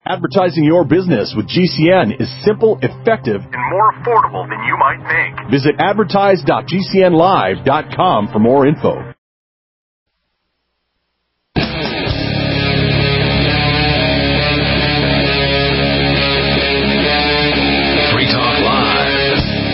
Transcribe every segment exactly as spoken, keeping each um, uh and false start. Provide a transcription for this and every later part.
Advertising your business with G C N is simple, effective, and more affordable than you might think. Visit advertise dot g c n live dot com for more info. Free Talk Live.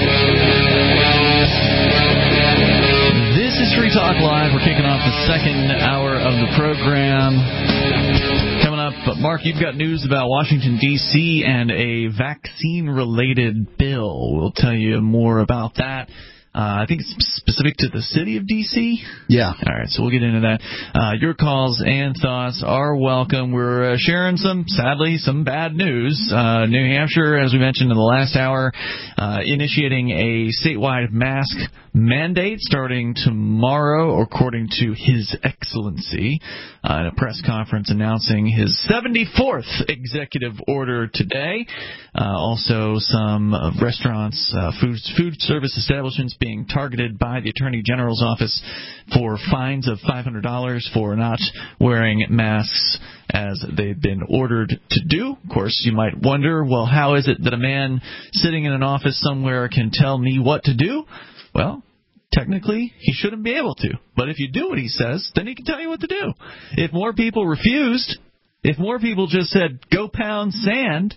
This is Free Talk Live. We're kicking off the second hour of the program. Coming up, Mark, you've got news about Washington, D C and a vaccine-related bill. We'll tell you more about that. Uh, I think it's specific to the city of D C Yeah. All right, so we'll get into that. Uh, your calls and thoughts are welcome. We're uh, sharing some, sadly, some bad news. Uh, New Hampshire, as we mentioned in the last hour, uh, initiating a statewide mask mandate starting tomorrow, according to His Excellency, uh, in a press conference announcing his seventy-fourth executive order today. Uh, also, some uh, restaurants, uh, food, food service establishments being targeted by the Attorney General's office for fines of five hundred dollars for not wearing masks as they've been ordered to do. Of course, you might wonder, well, how is it that a man sitting in an office somewhere can tell me what to do? Well, technically, he shouldn't be able to. But if you do what he says, then he can tell you what to do. If more people refused, if more people just said, go pound sand,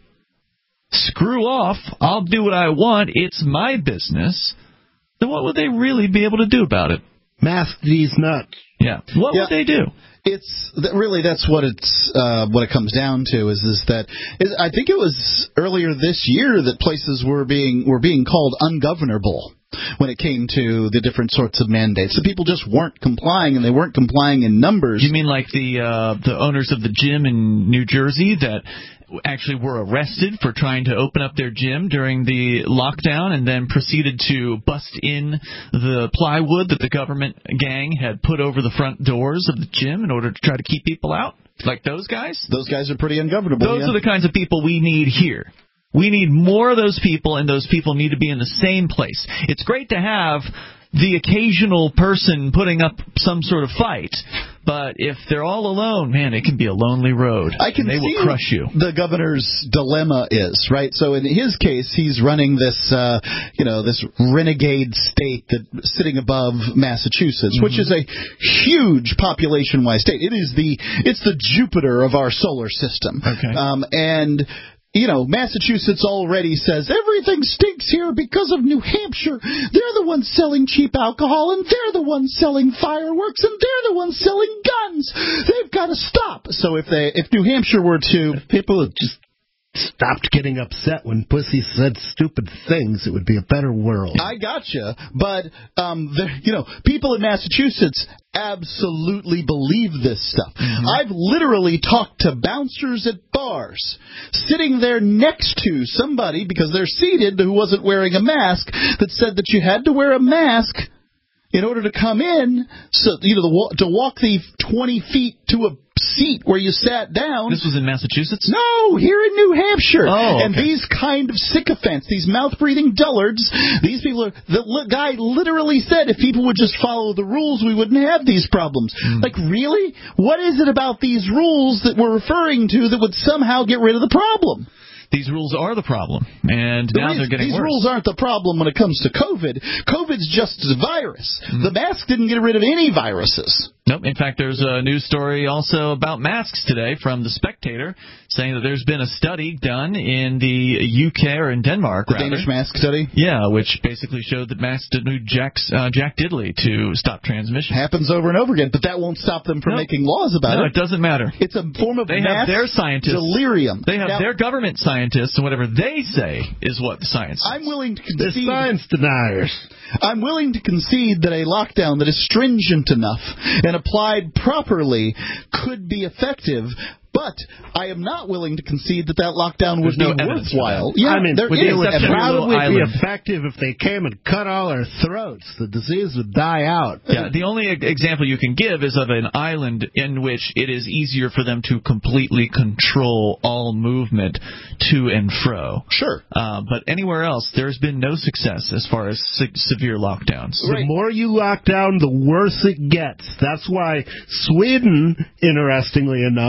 screw off, I'll do what I want, it's my business, then what would they really be able to do about it? Mask these nuts. Yeah. What yeah. would they do? It's really that's what it's uh, what it comes down to is is that is, I think it was earlier this year that places were being were being called ungovernable when it came to the different sorts of mandates. So people just weren't complying, and they weren't complying in numbers. You mean like the uh, the owners of the gym in New Jersey that actually were arrested for trying to open up their gym during the lockdown and then proceeded to bust in the plywood that the government gang had put over the front doors of the gym in order to try to keep people out? Like those guys? Those guys are pretty ungovernable. Those yeah. are the kinds of people we need here. We need more of those people, and those people need to be in the same place. It's great to have the occasional person putting up some sort of fight, but if they're all alone, man, it can be a lonely road. I can they see will crush you. The governor's dilemma is, right? So in his case, he's running this, uh, you know, this renegade state that sitting above Massachusetts, mm-hmm. which is a huge population-wise state. It is the it's the Jupiter of our solar system. Okay. Um, and You know, Massachusetts already says everything stinks here because of New Hampshire. They're the ones selling cheap alcohol, and they're the ones selling fireworks, and they're the ones selling guns. They've got to stop. So if they, if New Hampshire were to, if people had just stopped getting upset when pussy said stupid things, it would be a better world. I gotcha, but um, the, you know, people in Massachusetts absolutely believe this stuff. Mm-hmm. I've literally talked to bouncers at bars sitting there next to somebody because they're seated who wasn't wearing a mask that said that you had to wear a mask in order to come in, so you know, the, to walk the twenty feet to a seat where you sat down. This was in Massachusetts? No, here in New Hampshire. Oh, okay. And these kind of sycophants, these mouth-breathing dullards, these people are, the li- guy literally said if people would just follow the rules, we wouldn't have these problems. Mm. Like, really? What is it about these rules that we're referring to that would somehow get rid of the problem? These rules are the problem, and the now reason, they're getting these worse. These rules aren't the problem when it comes to COVID. COVID's just a virus. Mm-hmm. The mask didn't get rid of any viruses. Nope. In fact, there's a news story also about masks today from The Spectator saying that there's been a study done in the U K or in Denmark, the rather. Danish mask study? Yeah, which basically showed that masks didn't do Jack's, uh, Jack Diddley to stop transmission. Happens over and over again, but that won't stop them from nope. making laws about no, it. No, it doesn't matter. It's a form of they mass have their scientists, delirium. They have now, their government scientists, and whatever they say is what the science says. I'm willing to concede. The science deniers. I'm willing to concede that a lockdown that is stringent enough and applied properly could be effective, but I am not willing to concede that that lockdown would There's be no worthwhile. Yeah, I mean, there would is. it would exception probably of a be little effective if they came and cut all our throats. The disease would die out. Yeah, the only example you can give is of an island in which it is easier for them to completely control all movement to and fro. Sure. Uh, but anywhere else, there's been no success as far as se- severe lockdowns. The more you lock down, the worse it gets. That's why Sweden, interestingly enough,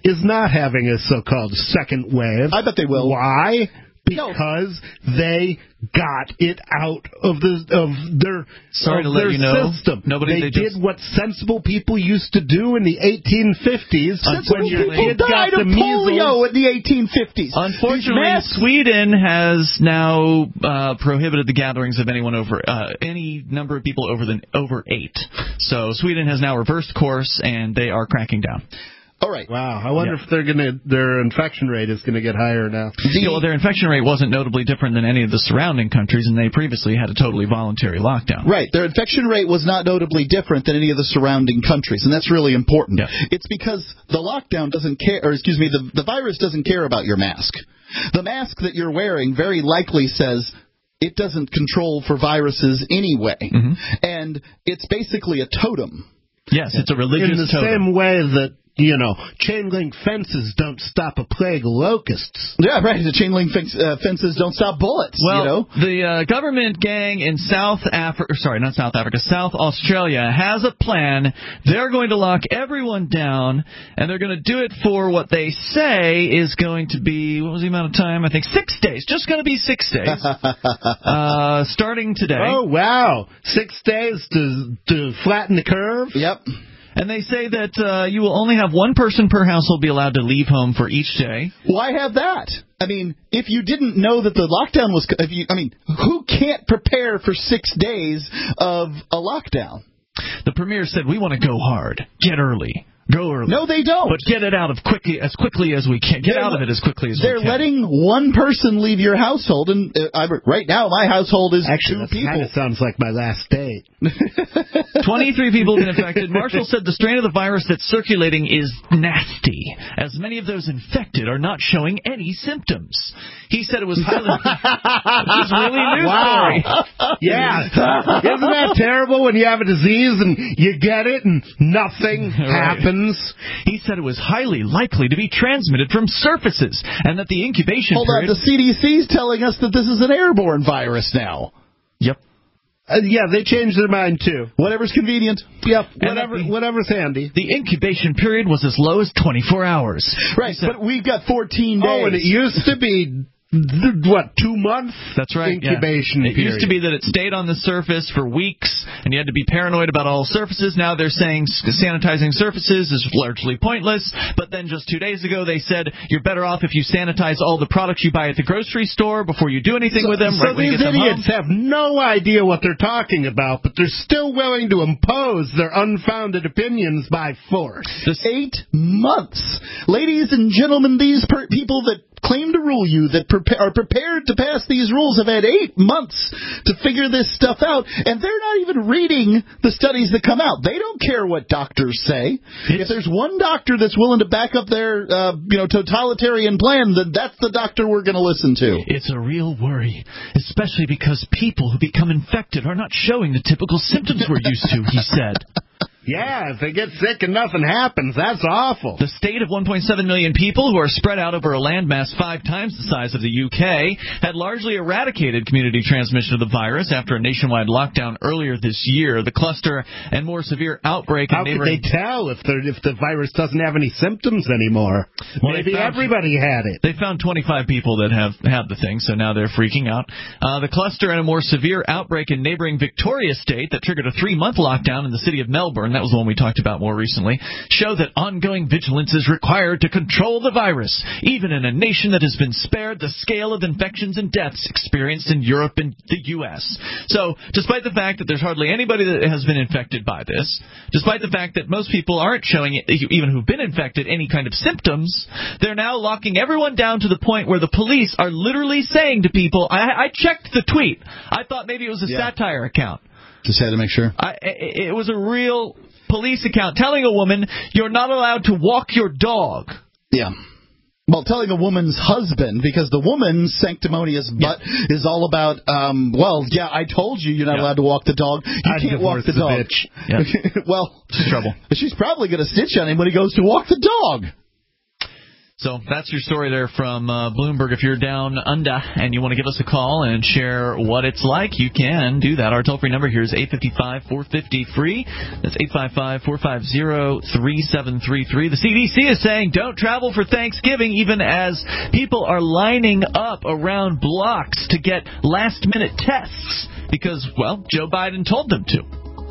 is not having a so-called second wave. I bet they will. Why? Because no. they got it out of the of their Sorry of to let their you know, system. Nobody, they, they did just... what sensible people used to do in the eighteen fifties. Sensible when your people kid died got of the polio measles. in the eighteen fifties. Unfortunately, Sweden has now uh, prohibited the gatherings of anyone over uh, any number of people over than over eight. So Sweden has now reversed course, and they are cracking down. All right. Wow. I wonder yeah. if they're gonna their infection rate is going to get higher now. The, yeah, well, their infection rate wasn't notably different than any of the surrounding countries, and they previously had a totally voluntary lockdown. Right. Their infection rate was not notably different than any of the surrounding countries, and that's really important. Yeah. It's because the lockdown doesn't care, or excuse me, the, the virus doesn't care about your mask. The mask that you're wearing very likely says it doesn't control for viruses anyway, mm-hmm. and it's basically a totem. Yes, it's a religious In the totem. same way that, you know, chain link fences don't stop a plague of locusts. Yeah, right. The chain link fence, uh, fences don't stop bullets. Well, you know? the uh, government gang in South Africa, sorry, not South Africa, South Australia has a plan. They're going to lock everyone down, and they're going to do it for what they say is going to be, what was the amount of time? I think six days. Just going to be six days. uh, starting today. Oh, wow. Six days to, to flatten the curve? Yep. And they say that uh, you will only have one person per household be allowed to leave home for each day. Why have that? I mean, if you didn't know that the lockdown was... If you, I mean, who can't prepare for six days of a lockdown? The premier said, we want to go hard, get early. Go early. No, they don't. But get it out of quickly as quickly as we can. Get they're, out of it as quickly as we can. They're letting one person leave your household, and uh, I, right now my household is Actually, two people. Actually, that sounds like my last date. twenty-three people have been infected. Marshall said the strain of the virus that's circulating is nasty, as many of those infected are not showing any symptoms. He said it was highly... This is really a news wow. story. Yeah. Isn't that terrible when you have a disease and you get it and nothing right. happens? He said it was highly likely to be transmitted from surfaces, and that the incubation Hold period... on, the C D C's telling us that this is an airborne virus now. Yep. Uh, yeah, they changed their mind, too. Whatever's convenient. Yep, whatever, the, whatever's handy. The incubation period was as low as twenty-four hours. Right, said, but we've got fourteen days. Oh, and it used to be... What, two months? That's right. Incubation yeah. It period. used to be that it stayed on the surface for weeks, and you had to be paranoid about all surfaces. Now they're saying sanitizing surfaces is largely pointless. But then just two days ago they said you're better off if you sanitize all the products you buy at the grocery store before you do anything so, with them. So right when you these get them idiots home. have no idea what they're talking about, but they're still willing to impose their unfounded opinions by force. This eight months. Ladies and gentlemen, these per- people that claim to rule you, that pre- are prepared to pass these rules, have had eight months to figure this stuff out, and they're not even reading the studies that come out. They don't care what doctors say. It's, if there's one doctor that's willing to back up their uh, you know, totalitarian plan, then that's the doctor we're going to listen to. It's a real worry, especially because people who become infected are not showing the typical symptoms we're used to, he said. Yeah, if they get sick and nothing happens, that's awful. The state of one point seven million people, who are spread out over a landmass five times the size of the U K, had largely eradicated community transmission of the virus after a nationwide lockdown earlier this year. The cluster and more severe outbreak... How in could they tell if, if the virus doesn't have any symptoms anymore? Well, Maybe found, everybody had it. They found twenty-five people that have had the thing, so now they're freaking out. Uh, the cluster and a more severe outbreak in neighboring Victoria State that triggered a three-month lockdown in the city of Melbourne, that was the one we talked about more recently, show that ongoing vigilance is required to control the virus, even in a nation that has been spared the scale of infections and deaths experienced in Europe and the U S. So, despite the fact that there's hardly anybody that has been infected by this, despite the fact that most people aren't showing, even who've been infected, any kind of symptoms, they're now locking everyone down to the point where the police are literally saying to people, I, I checked the tweet. I thought maybe it was a yeah. satire account. Just had to make sure. I, it was a real police account telling a woman you're not allowed to walk your dog. Yeah. Well, telling a woman's husband, because the woman's sanctimonious butt yeah. is all about, um, well, yeah, I told you you're not yeah. allowed to walk the dog. You I'd can't walk the dog. Bitch. Yeah. Well, she's trouble. She's probably going to stitch on him when he goes to walk the dog. So that's your story there from uh, Bloomberg. If you're down under and you want to give us a call and share what it's like, you can do that. Our toll-free number here is eight five five, four five zero, free. That's eight five five, four five zero, three seven three three. The C D C is saying don't travel for Thanksgiving, even as people are lining up around blocks to get last-minute tests because, well, Joe Biden told them to.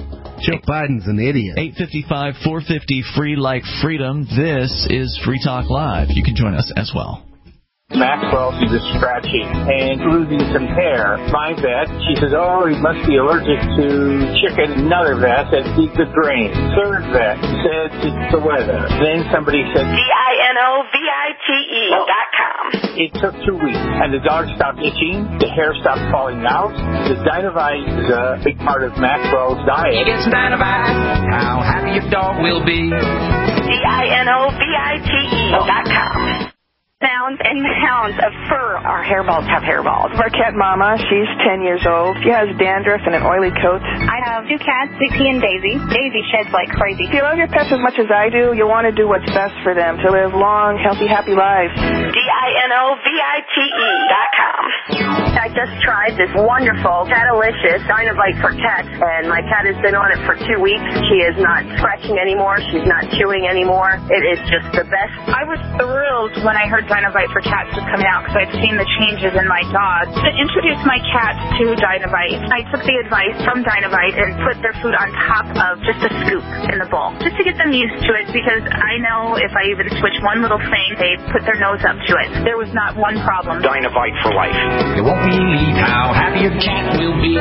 Joe Biden's an idiot. eight five five, four five zero, free like freedom. This is Free Talk Live. You can join us as well. Maxwell, she was scratching and losing some hair. My vet, she says, oh, he must be allergic to chicken. Another vet said, eat the grain. Third vet said, it's the weather. Then somebody said, D I N O V I T E dot com. It took two weeks, and the dog stopped itching, the hair stopped falling out. The Dynovite is a big part of Maxwell's diet. He gets Dynovite, how happy your dog will be. D I N O V I T E dot com. Mounds and mounds of fur. Our hairballs have hairballs. Our cat Mama, she's ten years old. She has dandruff and an oily coat. I have two cats, Dixie and Daisy. Daisy sheds like crazy. If you love your pets as much as I do, you want to do what's best for them to live long, healthy, happy lives. D I N O V I T E dot com. I just tried this wonderful Catalicious Dynovite for cats, and my cat has been on it for two weeks. She is not scratching anymore. She's not chewing anymore. It is just the best. I was thrilled when I heard Dynovite for cats was coming out because I'd seen the changes in my dog. To introduce my cats to Dynovite, I took the advice from Dynovite and put their food on top of just a scoop in the bowl, just to get them used to it, because I know if I even switch one little thing, they put their nose up to it. There was not one problem. Dynovite for life. You won't believe how happy your cat will be.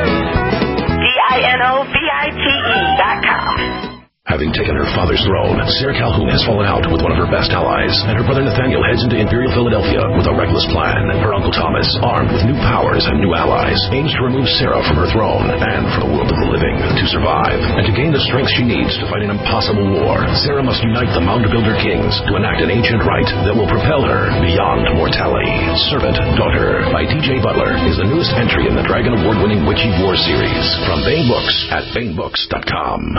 D I N O V I T E dot com. Having taken her father's throne, Sarah Calhoun has fallen out with one of her best allies, and her brother Nathaniel heads into Imperial Philadelphia with a reckless plan. Her uncle Thomas, armed with new powers and new allies, aims to remove Sarah from her throne and from the world of the living. To survive, and to gain the strength she needs to fight an impossible war, Sarah must unite the Mound Builder Kings to enact an ancient rite that will propel her beyond mortality. Servant Daughter by T J Butler is the newest entry in the Dragon Award-winning Witchy War series from Baen Books at baen books dot com.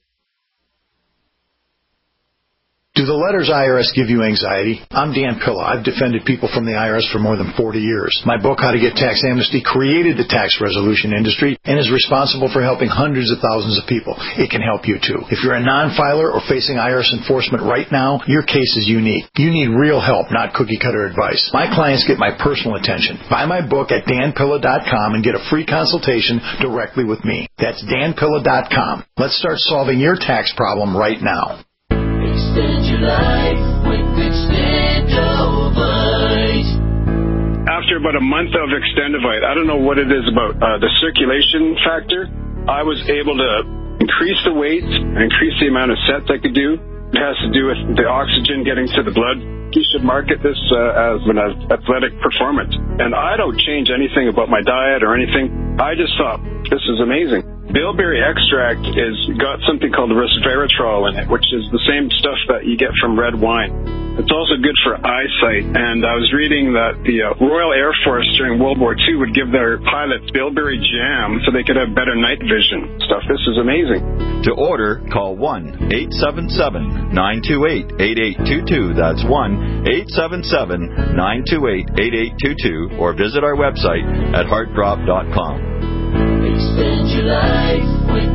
Do the letters I R S give you anxiety? I'm Dan Pilla. I've defended people from the I R S for more than forty years. My book, How to Get Tax Amnesty, created the tax resolution industry and is responsible for helping hundreds of thousands of people. It can help you, too. If you're a non-filer or facing I R S enforcement right now, your case is unique. You need real help, not cookie-cutter advice. My clients get my personal attention. Buy my book at dan pilla dot com and get a free consultation directly with me. That's dan pilla dot com. Let's start solving your tax problem right now. Extend your life with Extendovite. After about a month of Extendovite, I don't know what it is about uh, the circulation factor, I was able to increase the weight, increase the amount of sets I could do. It has to do with the oxygen getting to the blood. You should market this uh, as an athletic performance. And I don't change anything about my diet or anything. I just thought, this is amazing. Bilberry extract is got something called resveratrol in it, which is the same stuff that you get from red wine. It's also good for eyesight, and I was reading that the uh, Royal Air Force during World War Two would give their pilots bilberry jam so they could have better night vision. Stuff, this is amazing. To order, call one eight seven seven, nine two eight, eight eight two two. That's one eight seven seven, nine two eight, eight eight two two, or visit our website at heart drop dot com. Extend your life with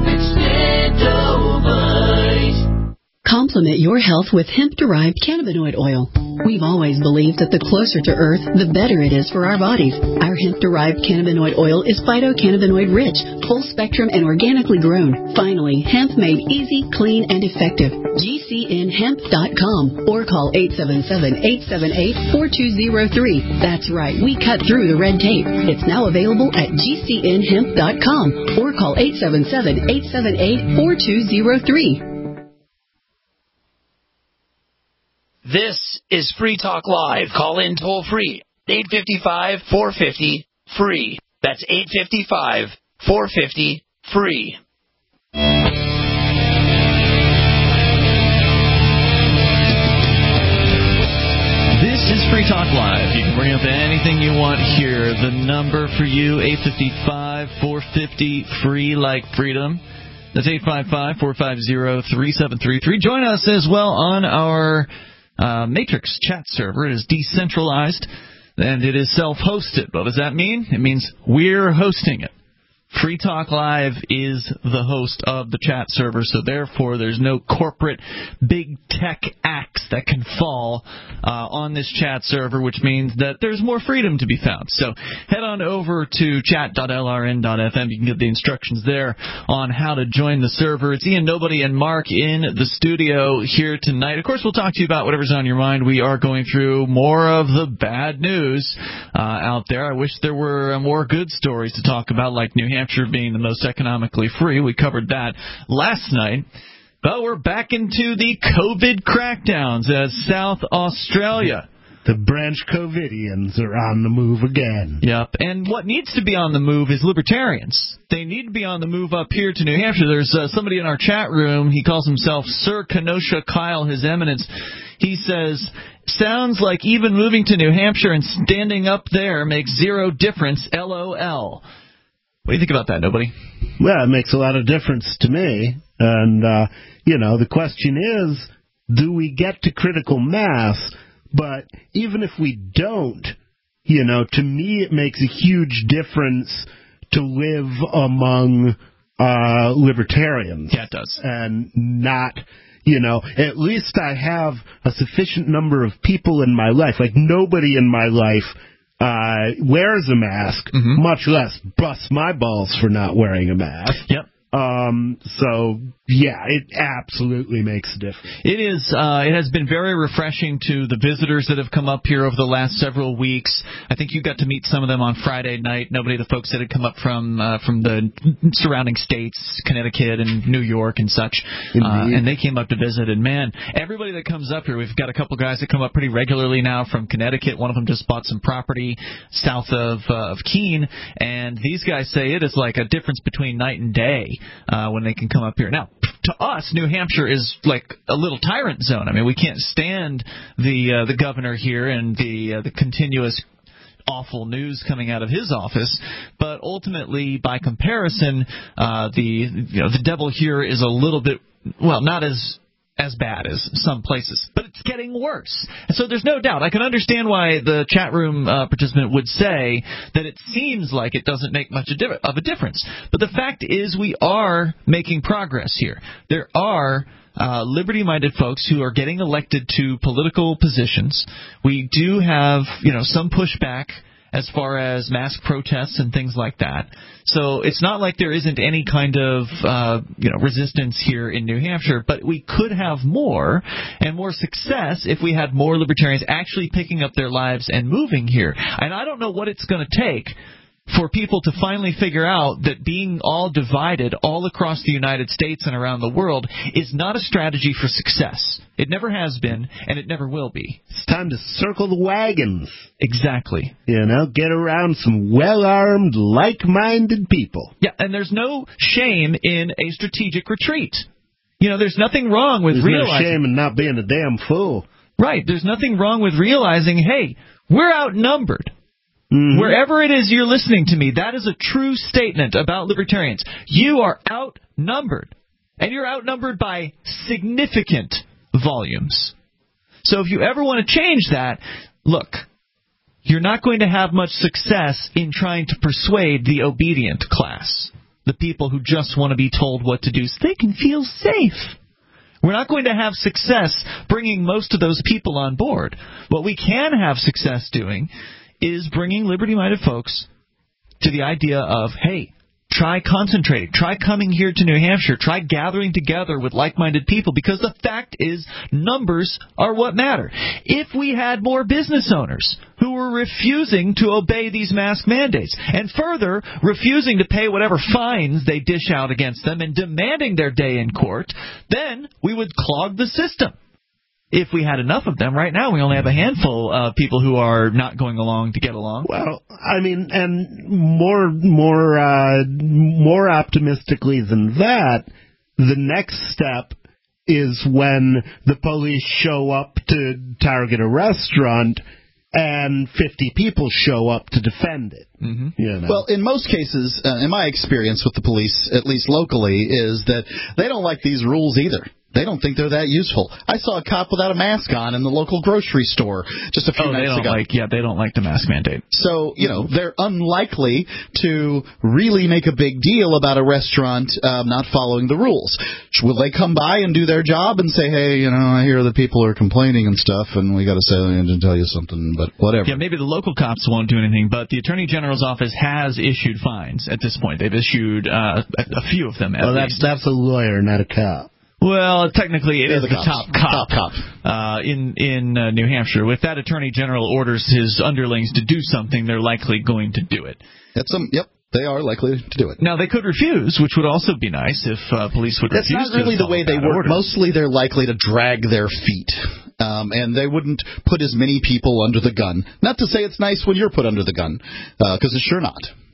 Extendovite. Complement your health with hemp-derived cannabinoid oil. We've always believed that the closer to Earth, the better it is for our bodies. Our hemp-derived cannabinoid oil is phytocannabinoid-rich, full-spectrum, and organically grown. Finally, hemp made easy, clean, and effective. G C N hemp dot com or call eight seven seven, eight seven eight, four two zero three. That's right, we cut through the red tape. It's now available at G C N hemp dot com or call eight seven seven, eight seven eight, four two zero three. This is Free Talk Live. Call in toll free. eight five five, four five zero, free. That's eight five five, four five zero, free. This is Free Talk Live. You can bring up anything you want here. The number for you, eight five five, four five zero, free like freedom. That's eight five five, four five zero, three seven three three. Join us as well on our uh, Matrix chat server. It is decentralized, and it is self-hosted. What does that mean? It means we're hosting it. Free Talk Live is the host of the chat server, so therefore there's no corporate big tech axe that can fall uh, on this chat server, which means that there's more freedom to be found. So head on over to chat dot L R N dot F M. You can get the instructions there on how to join the server. It's Ian, Nobody, and Mark in the studio here tonight. Of course, we'll talk to you about whatever's on your mind. We are going through more of the bad news uh, out there. I wish there were uh, more good stories to talk about, like New Hampshire Hampshire being the most economically free. We covered that last night. But we're back into the COVID crackdowns as South Australia. The branch COVIDians are on the move again. Yep. And what needs to be on the move is libertarians. They need to be on the move up here to New Hampshire. There's uh, somebody in our chat room. He calls himself Sir Kenosha Kyle, His Eminence. He says, sounds like even moving to New Hampshire and standing up there makes zero difference, LOL. What do you think about that, Nobody? Well, it makes a lot of difference to me. And, uh, you know, the question is, do we get to critical mass? But even if we don't, you know, to me it makes a huge difference to live among uh, libertarians. Yeah, it does. And not, you know, at least I have a sufficient number of people in my life. Like, nobody in my life Uh, wears a mask, mm-hmm. much less busts my balls for not wearing a mask. Yep. Um, so, yeah, it absolutely makes a difference. It is. Uh, it has been very refreshing to the visitors that have come up here over the last several weeks. I think you got to meet some of them on Friday night. Nobody, the folks that had come up from uh, from the surrounding states, Connecticut and New York and such, uh, and they came up to visit. And, man, everybody that comes up here, we've got a couple guys that come up pretty regularly now from Connecticut. One of them just bought some property south of, uh, of Keene, and these guys say it is like a difference between night and day. Uh, when they can come up here. Now, to us, New Hampshire is like a little tyrant zone. I mean, we can't stand the uh, the governor here and the uh, the continuous awful news coming out of his office. But ultimately, by comparison, uh, the you know the devil here is a little bit, well, not as as bad as some places, but it's getting worse. And so there's no doubt. I can understand why the chat room uh, participant would say that it seems like it doesn't make much of a difference. But the fact is we are making progress here. There are uh, liberty-minded folks who are getting elected to political positions. We do have, you know, some pushback as far as mass protests and things like that. So it's not like there isn't any kind of uh, you know resistance here in New Hampshire, but we could have more and more success if we had more libertarians actually picking up their lives and moving here. And I don't know what it's going to take for people to finally figure out that being all divided all across the United States and around the world is not a strategy for success. It never has been, and it never will be. It's time to circle the wagons. Exactly. You know, get around some well-armed, like-minded people. Yeah, and there's no shame in a strategic retreat. You know, there's nothing wrong with there's realizing... There's no shame in not being a damn fool. Right. There's nothing wrong with realizing, hey, we're outnumbered. Mm-hmm. Wherever it is you're listening to me, that is a true statement about libertarians. You are outnumbered, and you're outnumbered by significant volumes. So if you ever want to change that, look, you're not going to have much success in trying to persuade the obedient class, the people who just want to be told what to do so they can feel safe. We're not going to have success bringing most of those people on board. What we can have success doing is bringing liberty-minded folks to the idea of, hey, try concentrating, try coming here to New Hampshire, try gathering together with like-minded people, because the fact is numbers are what matter. If we had more business owners who were refusing to obey these mask mandates, and further, refusing to pay whatever fines they dish out against them and demanding their day in court, then we would clog the system. If we had enough of them. Right now, we only have a handful of people who are not going along to get along. Well, I mean, and more, more, uh, more optimistically than that, the next step is when the police show up to target a restaurant and fifty people show up to defend it. Mm-hmm. You know? Well, in most cases, uh, in my experience with the police, at least locally, is that they don't like these rules either. They don't think they're that useful. I saw a cop without a mask on in the local grocery store just a few oh, minutes they don't ago. Like, yeah, they don't like the mask mandate. So, you know, they're unlikely to really make a big deal about a restaurant um, not following the rules. Will they come by and do their job and say, hey, you know, I hear that people are complaining and stuff, and we got to say and tell you something, but whatever. Yeah, maybe the local cops won't do anything, but the Attorney General's office has issued fines at this point. They've issued uh, a, a few of them. At well, least. that's that's a lawyer, not a cop. Well, technically, it They're is the the, cops. top cop, top cop. Uh, in in uh, New Hampshire. If that Attorney General orders his underlings to do something, they're likely going to do it. That's some. Yep. They are likely to do it. Now, they could refuse, which would also be nice if uh, police would That's refuse. That's not really to the way they work. order. Mostly they're likely to drag their feet. Um, and they wouldn't put as many people under the gun. Not to say it's nice when you're put under the gun, because uh, it's sure not.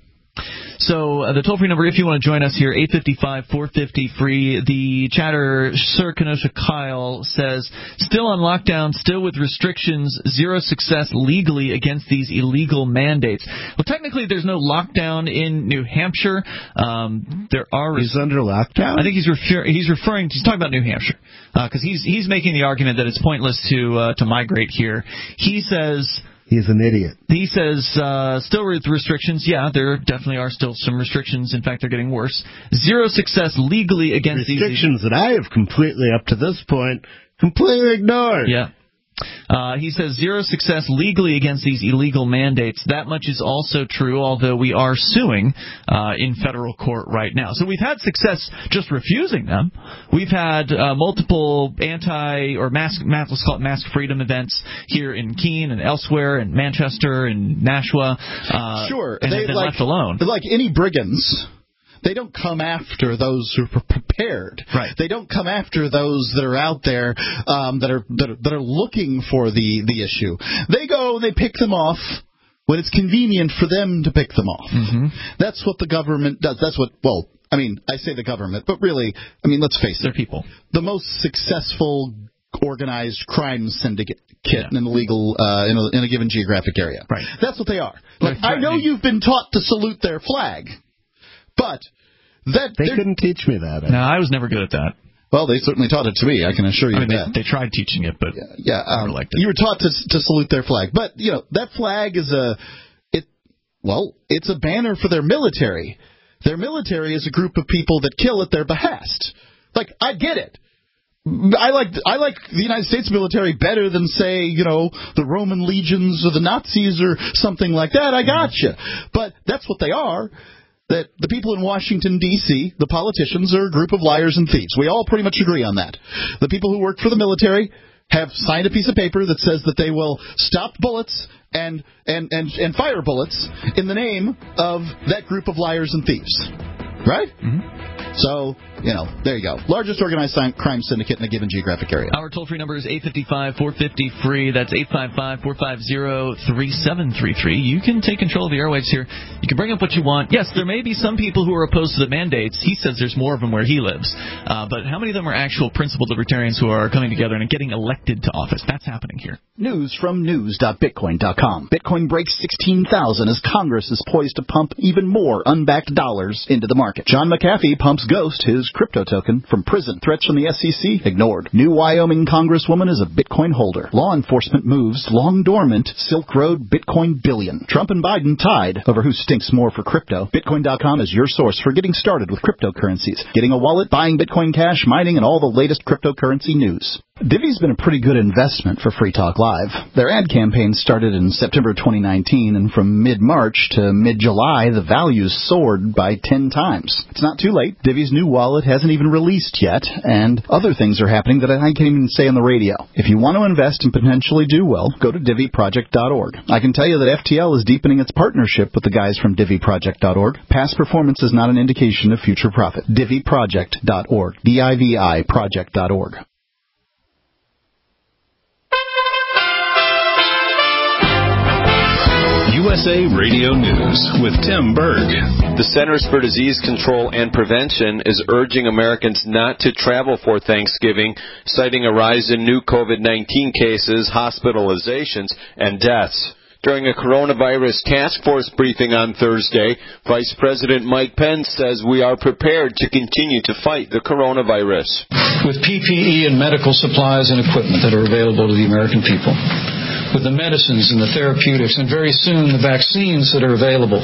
So uh, the toll-free number, if you want to join us here, eight five five, four five zero, free. The chatter, Sir Kenosha Kyle, says, still on lockdown, still with restrictions, zero success legally against these illegal mandates. Well, technically, there's no lockdown in New Hampshire. Um, there are. He's under lockdown? I think he's, refer- he's referring to, he's talking about New Hampshire, because uh, he's, he's making the argument that it's pointless to, uh, to migrate here. He says... He's an idiot. He says, uh, still with restrictions. Yeah, there definitely are still some restrictions. In fact, they're getting worse. Zero success legally against restrictions these... Restrictions that I have completely, up to this point, completely ignored. Yeah. Uh, he says zero success legally against these illegal mandates. That much is also true, although we are suing uh, in federal court right now. So we've had success just refusing them. We've had uh, multiple anti or mask, let's call it mask freedom events here in Keene and elsewhere, in Manchester and Nashua. Uh, sure, and they been like, left alone. Like any brigands. They don't come after those who are prepared. Right. They don't come after those that are out there um, that are that are, that are looking for the, the issue. They go, they pick them off when it's convenient for them to pick them off. Mm-hmm. That's what the government does. That's what, well, I mean, I say the government, but really, I mean, let's face it. They're people. The most successful organized crime syndicate yeah. in a legal uh, in, a, in a given geographic area. Right. That's what they are. Like, I know you've been taught to salute their flag. But that they couldn't teach me that. No, I was never good at that. Well, they certainly taught it to me. I can assure you I mean, that. They, they tried teaching it, but yeah, yeah um, I never liked it. You were taught to to salute their flag, but you know that flag is a it. Well, it's a banner for their military. Their military is a group of people that kill at their behest. Like, I get it. I like I like the United States military better than, say, you know, the Roman legions or the Nazis or something like that. I gotcha. But that's what they are. That the people in Washington, D C, the politicians, are a group of liars and thieves. We all pretty much agree on that. The people who work for the military have signed a piece of paper that says that they will stop bullets and, and, and, and fire bullets in the name of that group of liars and thieves. Right? Mm-hmm. So, you know, there you go. Largest organized crime syndicate in a given geographic area. Our toll-free number is eight five five, four five zero, free. That's eight five five, four five zero, three seven three three. You can take control of the airwaves here. You can bring up what you want. Yes, there may be some people who are opposed to the mandates. He says there's more of them where he lives. Uh, but how many of them are actual principled libertarians who are coming together and getting elected to office? That's happening here. News from news dot bitcoin dot com. Bitcoin breaks sixteen thousand as Congress is poised to pump even more unbacked dollars into the market. John McAfee pumps Ghost, his crypto token, from prison. Threats from the S E C ignored. New Wyoming Congresswoman is a Bitcoin holder. Law enforcement moves long dormant Silk Road Bitcoin billion. Trump and Biden tied over who stinks more for crypto. Bitcoin dot com is your source for getting started with cryptocurrencies, getting a wallet, buying Bitcoin Cash, mining, and all the latest cryptocurrency news. Divi's been a pretty good investment for Free Talk Live. Their ad campaign started in September twenty nineteen, and from mid-March to mid-July, the values soared by ten times. It's not too late. Divi's new wallet hasn't even released yet, and other things are happening that I can't even say on the radio. If you want to invest and potentially do well, go to Divi Project dot org. I can tell you that F T L is deepening its partnership with the guys from Divi Project dot org. Past performance is not an indication of future profit. Divi Project dot org. D I V I Project dot org. U S A Radio News with Tim Berg. The Centers for Disease Control and Prevention is urging Americans not to travel for Thanksgiving, citing a rise in new COVID nineteen cases, hospitalizations, and deaths. During a coronavirus task force briefing on Thursday, Vice President Mike Pence says we are prepared to continue to fight the coronavirus. with P P E and medical supplies and equipment that are available to the American people, with the medicines and the therapeutics, and very soon the vaccines that are available.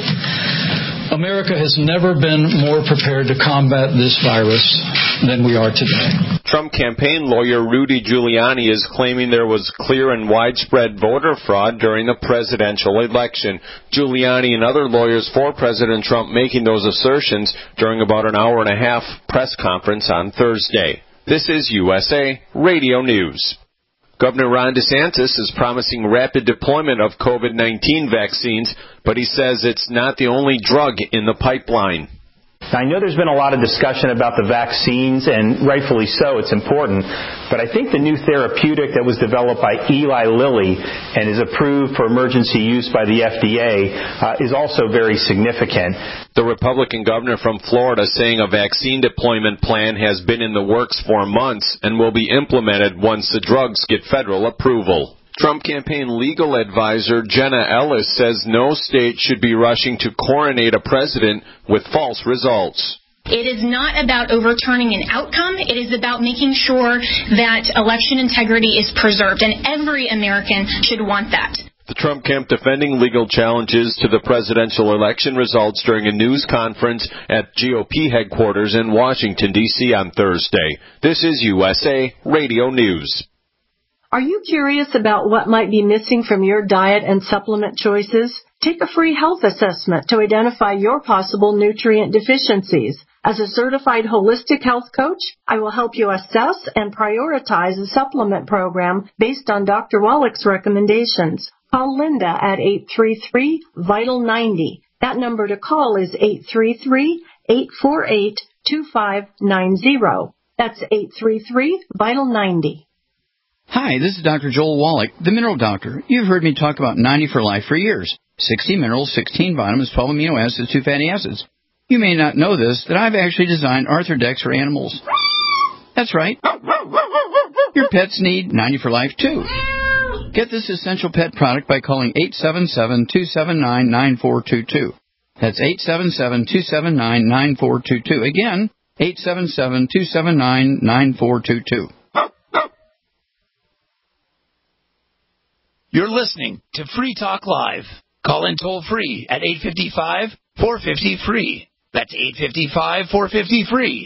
America has never been more prepared to combat this virus than we are today. Trump campaign lawyer Rudy Giuliani is claiming there was clear and widespread voter fraud during the presidential election. Giuliani and other lawyers for President Trump making those assertions during about an hour and a half press conference on Thursday. This is U S A Radio News. Governor Ron DeSantis is promising rapid deployment of COVID nineteen vaccines, but he says it's not the only drug in the pipeline. I know there's been a lot of discussion about the vaccines, and rightfully so, it's important, but I think the new therapeutic that was developed by Eli Lilly and is approved for emergency use by the F D A uh, is also very significant. The Republican governor from Florida saying a vaccine deployment plan has been in the works for months and will be implemented once the drugs get federal approval. Trump campaign legal advisor Jenna Ellis says no state should be rushing to coronate a president with false results. It is not about overturning an outcome. It is about making sure that election integrity is preserved, and every American should want that. The Trump camp defending legal challenges to the presidential election results during a news conference at G O P headquarters in Washington, D C on Thursday. This is U S A Radio News. Are you curious about what might be missing from your diet and supplement choices? Take a free health assessment to identify your possible nutrient deficiencies. As a certified holistic health coach, I will help you assess and prioritize a supplement program based on Doctor Wallach's recommendations. Call Linda at eight three three, VITAL ninety. That number to call is eight three three, eight four eight, two five nine zero. That's eight three three, VITAL ninety. Hi, this is Doctor Joel Wallach, the Mineral Doctor. You've heard me talk about ninety for Life for years. sixty minerals, sixteen vitamins, twelve amino acids, two fatty acids. You may not know this, that I've actually designed Arthrodex for animals. That's right. Your pets need ninety for Life, too. Get this essential pet product by calling eight seven seven, two seven nine, nine four two two. That's eight seven seven, two seven nine, nine four two two. Again, eight seven seven, two seven nine, nine four two two. You're listening to Free Talk Live. Call in toll free at eight five five, four five zero, free. That's eight five five, four five zero, free.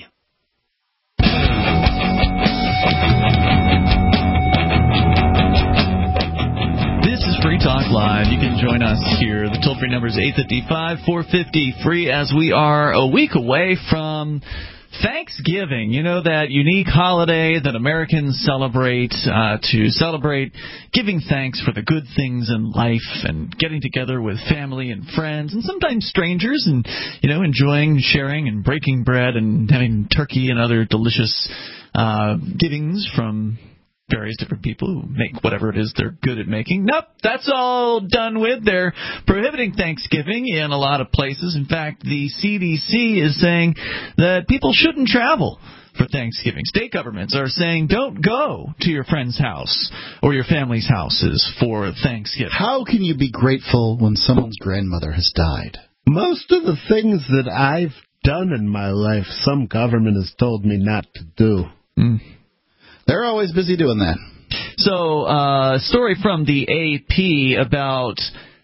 This is Free Talk Live. You can join us here. The toll-free number is eight five five, four five zero, free, as we are a week away from Thanksgiving, you know, that unique holiday that Americans celebrate uh, to celebrate giving thanks for the good things in life and getting together with family and friends and sometimes strangers and, you know, enjoying, sharing and breaking bread and having turkey and other delicious uh, givings from various different people who make whatever it is they're good at making. Nope, that's all done with. They're prohibiting Thanksgiving in a lot of places. In fact, the C D C is saying that people shouldn't travel for Thanksgiving. State governments are saying don't go to your friend's house or your family's houses for Thanksgiving. How can you be grateful when someone's grandmother has died? Most of the things that I've done in my life, some government has told me not to do. Mm. They're always busy doing that. So, a uh, story from the A P about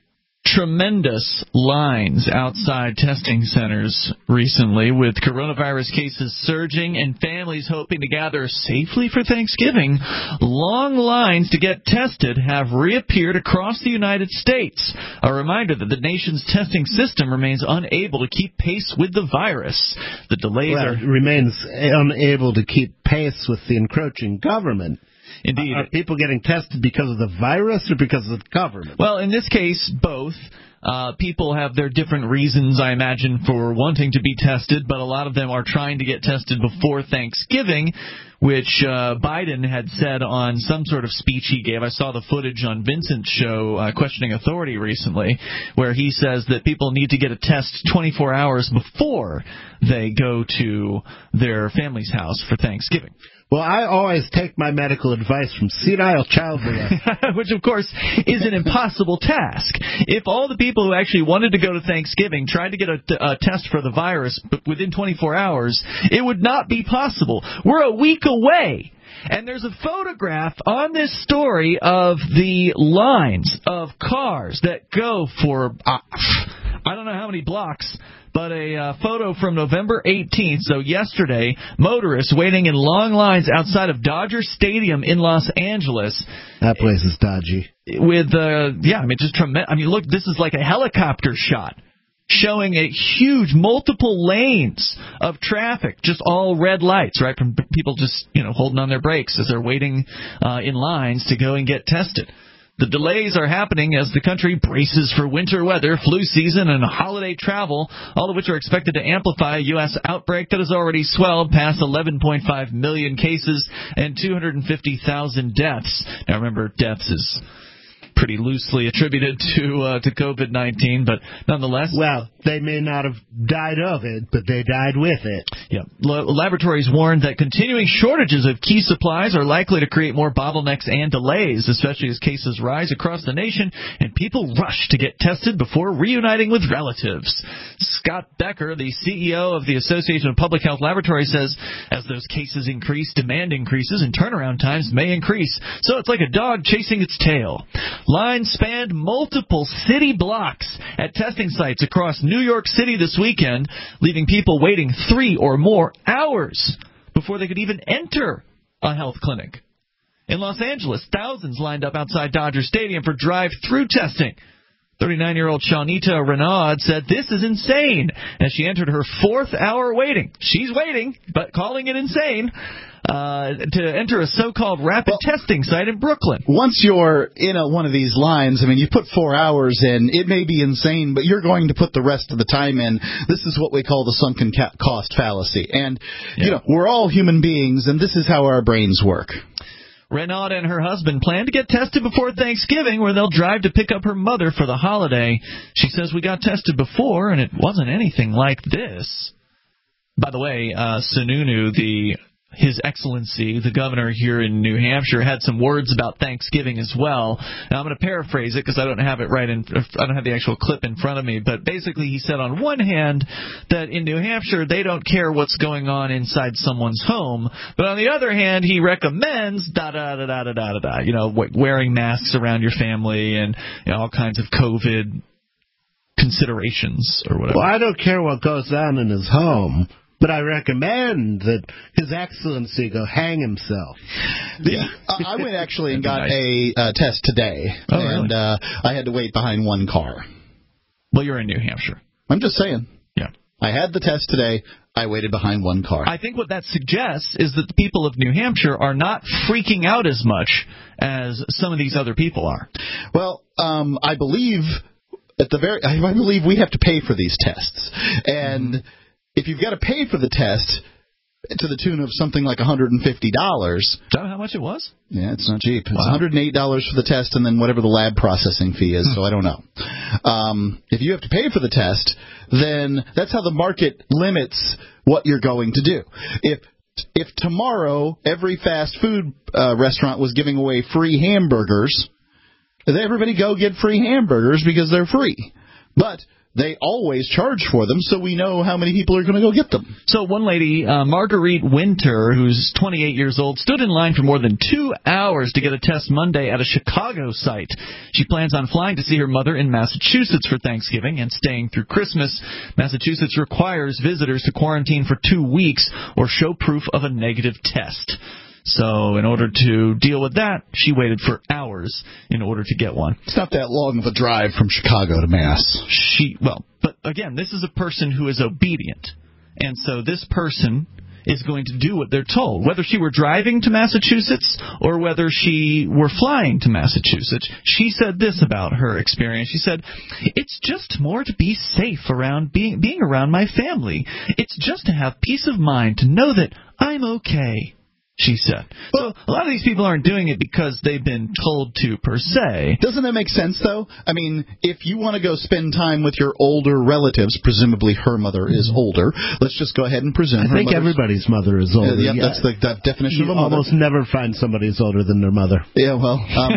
tremendous lines outside testing centers recently, with coronavirus cases surging and families hoping to gather safely for Thanksgiving. Long lines to get tested have reappeared across the United States. A reminder that the nation's testing system remains unable to keep pace with the virus. The delays well, are... It remains unable to keep pace with the encroaching government. Indeed. Are people getting tested because of the virus or because of the government? Well, in this case, both. Uh, people have their different reasons, I imagine, for wanting to be tested, but a lot of them are trying to get tested before Thanksgiving, which uh, Biden had said on some sort of speech he gave. I saw the footage on Vincent's show, uh, Questioning Authority, recently, where he says that people need to get a test twenty-four hours before they go to their family's house for Thanksgiving. Well, I always take my medical advice from senile childbirth. Which, of course, is an impossible task. If all the people who actually wanted to go to Thanksgiving tried to get a, a test for the virus within twenty-four hours, it would not be possible. We're a week away. And there's a photograph on this story of the lines of cars that go for, uh, I don't know how many blocks, but a uh, photo from November eighteenth, so yesterday, motorists waiting in long lines outside of Dodger Stadium in Los Angeles. That place is dodgy. With, uh, yeah, I mean, just tremendous. I mean, look, this is like a helicopter shot, showing a huge multiple lanes of traffic, just all red lights, right, from people just, you know, holding on their brakes as they're waiting uh, in lines to go and get tested. The delays are happening as the country braces for winter weather, flu season, and holiday travel, all of which are expected to amplify a U S outbreak that has already swelled past eleven point five million cases and two hundred fifty thousand deaths. Now, remember, deaths is pretty loosely attributed to uh, to COVID nineteen, but nonetheless. Well, they may not have died of it, but they died with it. Yeah. La- laboratories warned that continuing shortages of key supplies are likely to create more bottlenecks and delays, especially as cases rise across the nation and people rush to get tested before reuniting with relatives. Scott Becker, the C E O of the Association of Public Health Laboratories, says as those cases increase, demand increases and turnaround times may increase. So it's like a dog chasing its tail. Lines spanned multiple city blocks at testing sites across New York City this weekend, leaving people waiting three or more hours before they could even enter a health clinic. In Los Angeles, thousands lined up outside Dodger Stadium for drive-through testing. thirty-nine-year-old Shawnita Renaud said this is insane as she entered her fourth hour waiting. She's waiting, but calling it insane. Uh, to enter a so-called rapid well, testing site in Brooklyn. Once you're in a, one of these lines, I mean, you put four hours in, it may be insane, but you're going to put the rest of the time in. This is what we call the sunken ca- cost fallacy. And, yeah. you know, we're all human beings, and this is how our brains work. Renaud and her husband plan to get tested before Thanksgiving, where they'll drive to pick up her mother for the holiday. She says, we got tested before, and it wasn't anything like this. By the way, uh, Sununu, the... His Excellency, the governor here in New Hampshire, had some words about Thanksgiving as well. Now, I'm going to paraphrase it because I don't have it right in, I don't have the actual clip in front of me. But basically, he said on one hand that in New Hampshire they don't care what's going on inside someone's home, but on the other hand, he recommends da da da da da da da, you know, wearing masks around your family and you know, all kinds of COVID considerations or whatever. Well, I don't care what goes on in his home. But I recommend that His Excellency go hang himself. The, uh, I went actually and got nice. a uh, test today, oh, and really? uh, I had to wait behind one car. Well, you're in New Hampshire. I'm just saying. Yeah. I had the test today. I waited behind one car. I think what that suggests is that the people of New Hampshire are not freaking out as much as some of these other people are. Well, um, I believe at the very, I believe we have to pay for these tests, and. Mm-hmm. If you've got to pay for the test to the tune of something like one hundred fifty dollars. Is that how much it was? Yeah, it's not cheap. It's wow. one hundred eight dollars for the test and then whatever the lab processing fee is, so I don't know. Um, if you have to pay for the test, then that's how the market limits what you're going to do. If if tomorrow every fast food uh, restaurant was giving away free hamburgers, everybody go get free hamburgers because they're free. But they always charge for them, so we know how many people are going to go get them. So one lady, uh, Marguerite Winter, who's twenty-eight years old, stood in line for more than two hours to get a test Monday at a Chicago site. She plans on flying to see her mother in Massachusetts for Thanksgiving and staying through Christmas. Massachusetts requires visitors to quarantine for two weeks or show proof of a negative test. So in order to deal with that, she waited for hours in order to get one. It's not that long of a drive from Chicago to Mass. She, well, but again, this is a person who is obedient. And so this person is going to do what they're told. Whether she were driving to Massachusetts or whether she were flying to Massachusetts, she said this about her experience. She said, it's just more to be safe around being, being around my family. It's just to have peace of mind to know that I'm okay. she said. So a lot of these people aren't doing it because they've been told to, per se. Doesn't that make sense, though? I mean, if you want to go spend time with your older relatives, presumably her mother is older, let's just go ahead and presume I her think everybody's mother is older. Uh, yeah, yeah, that's the that definition you of a mother. almost never find somebody who's older than their mother. Yeah, well, um,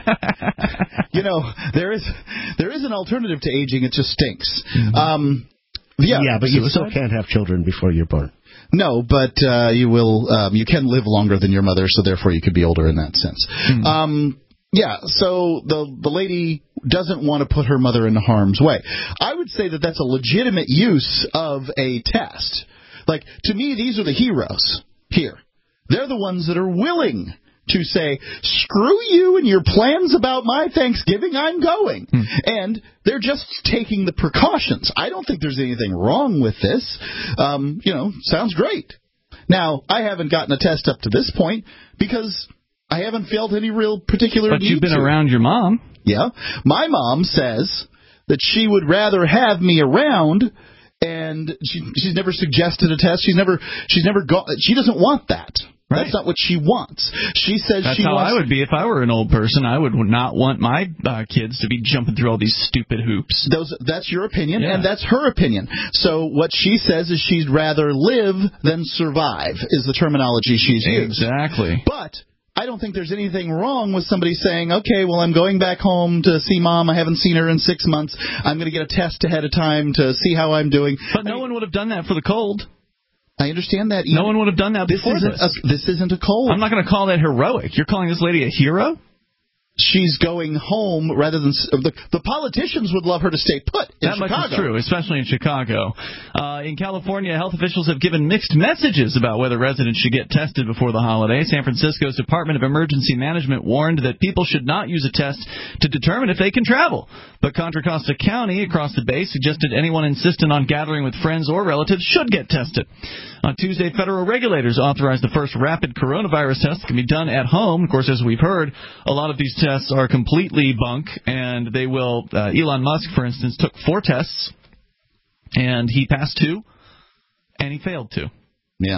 you know, there is there is an alternative to aging. It just stinks. Mm-hmm. Um, yeah, yeah, but you suicide? still can't have children before you're born. No, but uh, you will. Um, you can live longer than your mother, so therefore you could be older in that sense. Mm. Um, yeah. So the the lady doesn't want to put her mother into harm's way. I would say that that's a legitimate use of a test. Like, to me, these are the heroes here. They're the ones that are willing to say, screw you and your plans about my Thanksgiving, I'm going. Hmm. And they're just taking the precautions. I don't think there's anything wrong with this. Um, you know, sounds great. Now, I haven't gotten a test up to this point because I haven't felt any real particular but need you've been to. around your mom. Yeah. My mom says that she would rather have me around, and she, she's never suggested a test. She's never, she's never got, she doesn't want that. Right. That's not what she wants. She says That's she how wants... I would be if I were an old person. I would not want my uh, kids to be jumping through all these stupid hoops. Those, that's your opinion, yeah. and that's her opinion. So what she says is she'd rather live than survive, is the terminology she's used. Exactly. But I don't think there's anything wrong with somebody saying, okay, well, I'm going back home to see Mom. I haven't seen her in six months. I'm going to get a test ahead of time to see how I'm doing. But no I, one would have done that for the cold. I understand that. No one would have done that this before isn't this. A, this isn't a cold. I'm not going to call that heroic. You're calling this lady a hero? She's going home rather than the, the politicians would love her to stay put in that Chicago. Much is true, especially in Chicago. Uh, in California, health officials have given mixed messages about whether residents should get tested before the holiday. San Francisco's Department of Emergency Management warned that people should not use a test to determine if they can travel. But Contra Costa County across the bay suggested anyone insistent on gathering with friends or relatives should get tested. On Tuesday, federal regulators authorized the first rapid coronavirus test that can be done at home. Of course, as we've heard, a lot of these tests are completely bunk, and they will. Uh, Elon Musk, for instance, took four tests, and he passed two, and he failed two. Yeah.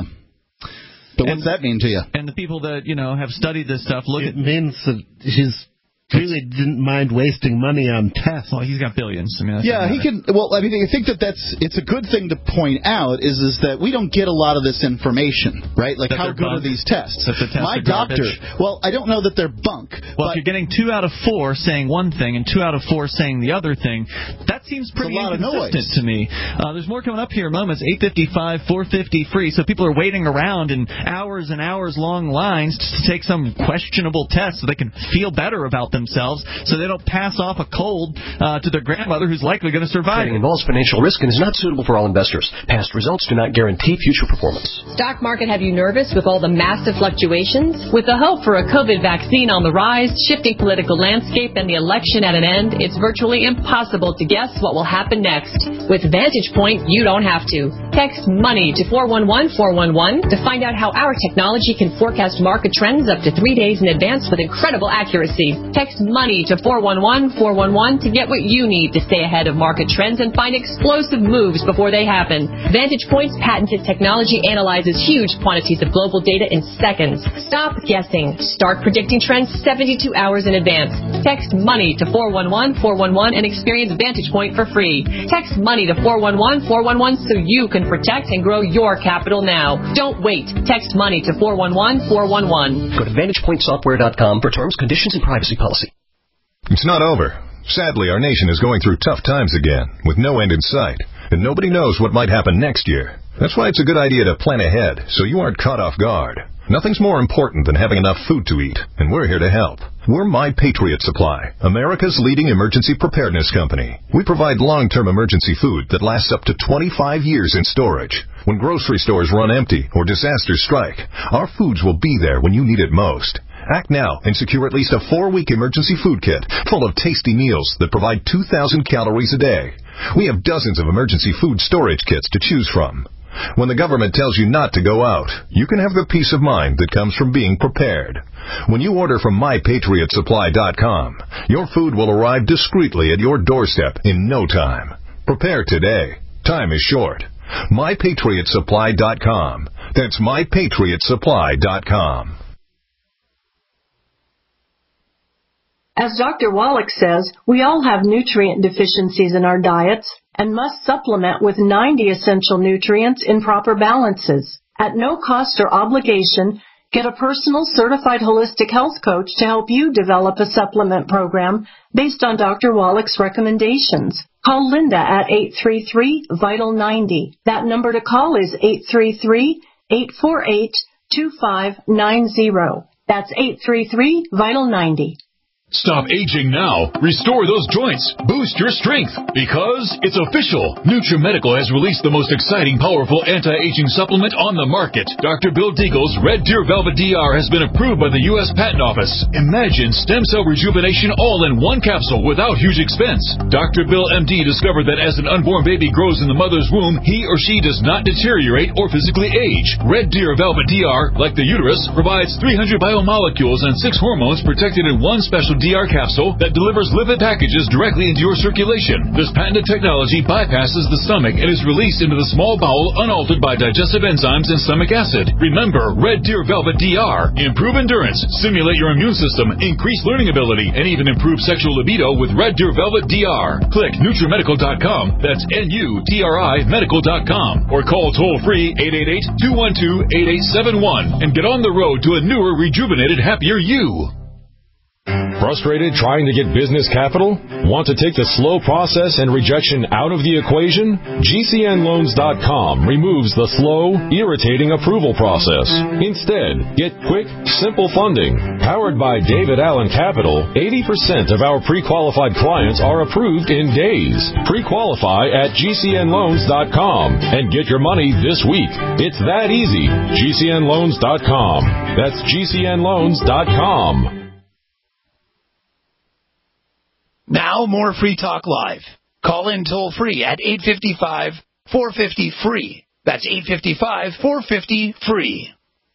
But and, what's that mean to you? And the people that, you know, have studied this stuff look it at... It means that he's... really didn't mind wasting money on tests. Well, he's got billions. I mean, that's yeah, he can. Well, I mean, I think that that's it's a good thing to point out is is that we don't get a lot of this information, right? Like, that how good bunk. are these tests? That the tests My are doctor. Garbage. Well, I don't know that they're bunk. Well, if you're getting two out of four saying one thing and two out of four saying the other thing, that seems pretty inconsistent to me. Uh, there's more coming up here in moments. eight fifty-five, four fifty free. So people are waiting around in hours and hours long lines to take some questionable test so they can feel better about themselves. So they don't pass off a cold uh, to their grandmother who's likely going to survive. Trading involves financial risk and is not suitable for all investors. Past results do not guarantee future performance. Stock market have you nervous with all the massive fluctuations? With the hope for a COVID vaccine on the rise, shifting political landscape, and the election at an end, it's virtually impossible to guess what will happen next. With Vantage Point, you don't have to. Text MONEY to four one one four one one to find out how our technology can forecast market trends up to three days in advance with incredible accuracy. Text MONEY to four one one four one one to get what you need to stay ahead of market trends and find explosive moves before they happen. Vantage Point's patented technology analyzes huge quantities of global data in seconds. Stop guessing. Start predicting trends seventy-two hours in advance. Text MONEY to four one one four one one and experience Vantage Point for free. Text MONEY to four one one four one one so you can protect and grow your capital now. Don't wait. Text MONEY to four one one four one one. Go to vantage point software dot com for terms, conditions, and privacy policy. It's not over. Sadly, our nation is going through tough times again, with no end in sight, and nobody knows what might happen next year. That's why it's a good idea to plan ahead, so you aren't caught off guard. Nothing's more important than having enough food to eat, and we're here to help. We're My Patriot Supply, America's leading emergency preparedness company. We provide long-term emergency food that lasts up to twenty-five years in storage. When grocery stores run empty or disasters strike, our foods will be there when you need it most. Act now and secure at least a four-week emergency food kit full of tasty meals that provide two thousand calories a day. We have dozens of emergency food storage kits to choose from. When the government tells you not to go out, you can have the peace of mind that comes from being prepared. When you order from my patriot supply dot com, your food will arrive discreetly at your doorstep in no time. Prepare today. Time is short. my patriot supply dot com. That's my patriot supply dot com. As Doctor Wallach says, we all have nutrient deficiencies in our diets and must supplement with ninety essential nutrients in proper balances. At no cost or obligation, get a personal certified holistic health coach to help you develop a supplement program based on Doctor Wallach's recommendations. Call Linda at eight three three, vital ninety. That number to call is eight three three, eight four eight, two five nine zero. That's eight three three, vital ninety. Stop aging now. Restore those joints. Boost your strength. Because it's official. NutriMedical has released the most exciting, powerful anti-aging supplement on the market. Doctor Bill Deagle's Red Deer Velvet D R has been approved by the U S Patent Office. Imagine stem cell rejuvenation all in one capsule without huge expense. Doctor Bill M D discovered that as an unborn baby grows in the mother's womb, he or she does not deteriorate or physically age. Red Deer Velvet D R, like the uterus, provides three hundred biomolecules and six hormones protected in one special D R capsule that delivers lipid packages directly into your circulation. This patented technology bypasses the stomach and is released into the small bowel unaltered by digestive enzymes and stomach acid. Remember, Red Deer Velvet D R. Improve endurance, stimulate your immune system, increase learning ability, and even improve sexual libido with Red Deer Velvet D R. Click NutriMedical dot com. That's N U T R I medical dot com. Or call toll-free eight eight eight, two one two, eight eight seven one and get on the road to a newer, rejuvenated, happier you. Frustrated trying to get business capital? Want to take the slow process and rejection out of the equation? G C N loans dot com removes the slow, irritating approval process. Instead, get quick, simple funding. Powered by David Allen Capital, eighty percent of our pre-qualified clients are approved in days. Pre-qualify at G C N loans dot com and get your money this week. It's that easy. G C N loans dot com. That's G C N loans dot com. Now, more Free Talk Live. Call in toll-free at eight five five, four five zero, F R E E. That's eight five five, four five zero, F R E E.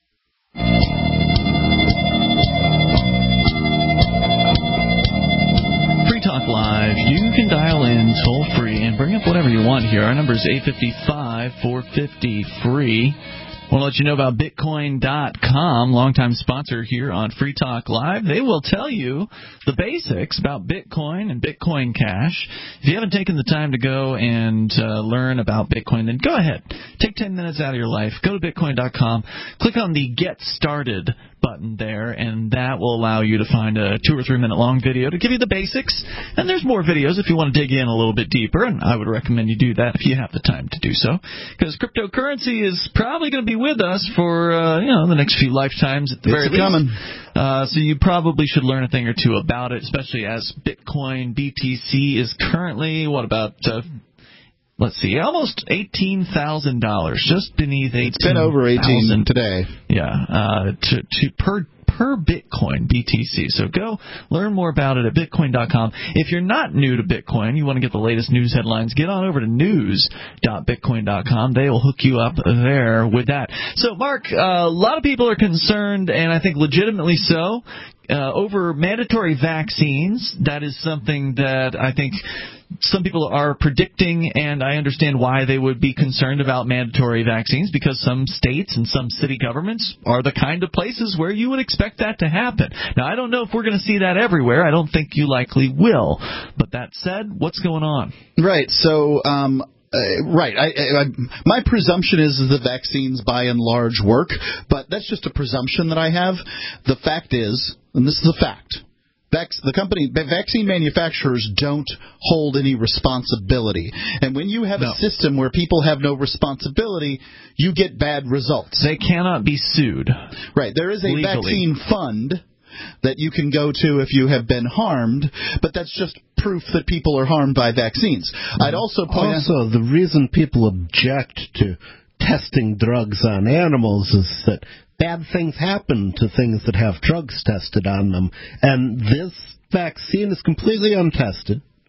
Free Talk Live. You can dial in toll-free and bring up whatever you want here. Our number is eight five five, four five zero, F R E E. I want to let you know about Bitcoin dot com, longtime sponsor here on Free Talk Live. They will tell you the basics about Bitcoin and Bitcoin Cash. If you haven't taken the time to go and uh, learn about Bitcoin, then go ahead. Take ten minutes out of your life. Go to Bitcoin dot com. Click on the Get Started button there, and that will allow you to find a two or three minute long video to give you the basics. And there's more videos if you want to dig in a little bit deeper, and I would recommend you do that if you have the time to do so, because cryptocurrency is probably going to be with us for uh, you know the next few lifetimes at the very least. Coming. Uh, so you probably should learn a thing or two about it, especially as Bitcoin B T C is currently what about uh, let's see, almost eighteen thousand dollars, just beneath eighteen. It's been over eighteen today. Yeah, uh, to, to per per Bitcoin B T C. So go learn more about it at Bitcoin dot com. If you're not new to Bitcoin, you want to get the latest news headlines, get on over to news dot bitcoin dot com. They will hook you up there with that. So, Mark, uh, a lot of people are concerned, and I think legitimately so, uh, over mandatory vaccines. That is something that I think some people are predicting, and I understand why they would be concerned about mandatory vaccines, because some states and some city governments are the kind of places where you would expect that to happen. Now, I don't know if we're going to see that everywhere. I don't think you likely will. But that said, what's going on? Right. So, um, Uh, right. I, I, my presumption is, is that vaccines by and large work, but that's just a presumption that I have. The fact is, and this is a fact, vac- the company, vaccine manufacturers don't hold any responsibility. And when you have no. a system where people have no responsibility, you get bad results. They cannot be sued. Right. There is a legally. vaccine fund that you can go to if you have been harmed, but that's just proof that people are harmed by vaccines. I'd also point also out, the reason people object to testing drugs on animals is that bad things happen to things that have drugs tested on them, and this vaccine is completely untested.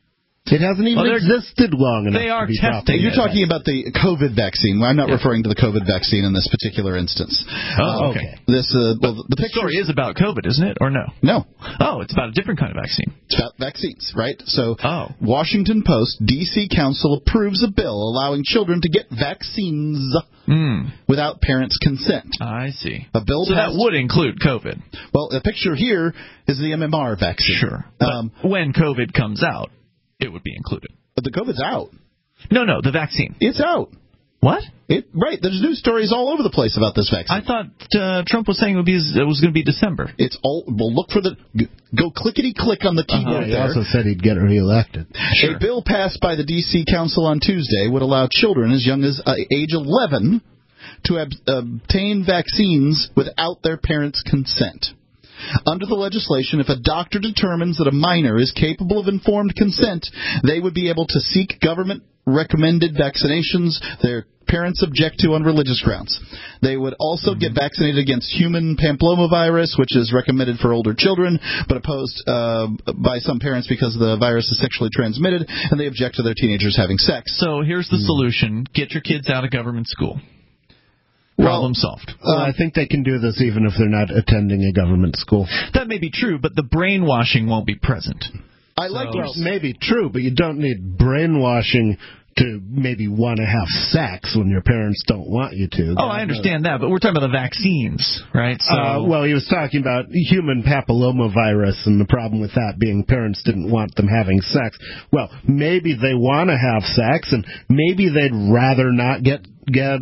It hasn't even well, existed long enough. They are to be testing. You're talking about the COVID vaccine. I'm not yeah. referring to the COVID vaccine in this particular instance. Oh, okay. Uh, this, uh, well, the, the story is about COVID, isn't it, or no? No. Oh, it's about a different kind of vaccine. It's about vaccines, right? So, oh. Washington Post, D C Council approves a bill allowing children to get vaccines mm. without parents' consent. I see. A bill so passed, that would include COVID. Well, the picture here is the M M R vaccine. Sure. Um, when COVID comes out, it would be included. But the COVID's out. No, no, the vaccine. It's out. What? It right. There's news stories all over the place about this vaccine. I thought uh, Trump was saying it, would be, it was going to be December. It's all. Well, look for the. Go clickety click on the keyboard uh-huh. He there. also said he'd get reelected. Sure. A bill passed by the D C Council on Tuesday would allow children as young as uh, age eleven to ab- obtain vaccines without their parents' consent. Under the legislation, if a doctor determines that a minor is capable of informed consent, they would be able to seek government-recommended vaccinations their parents object to on religious grounds. They would also mm-hmm. get vaccinated against human papillomavirus, which is recommended for older children, but opposed uh, by some parents because the virus is sexually transmitted, and they object to their teenagers having sex. So here's the mm. solution. Get your kids out of government school. Problem well, solved. Well, I think they can do this even if they're not attending a government school. That may be true, but the brainwashing won't be present. I like so, well, maybe true, but you don't need brainwashing to maybe want to have sex when your parents don't want you to. Oh, I understand that, but we're talking about the vaccines, right? So, uh, well, he was talking about human papillomavirus and the problem with that being parents didn't want them having sex. Well, maybe they want to have sex, and maybe they'd rather not get get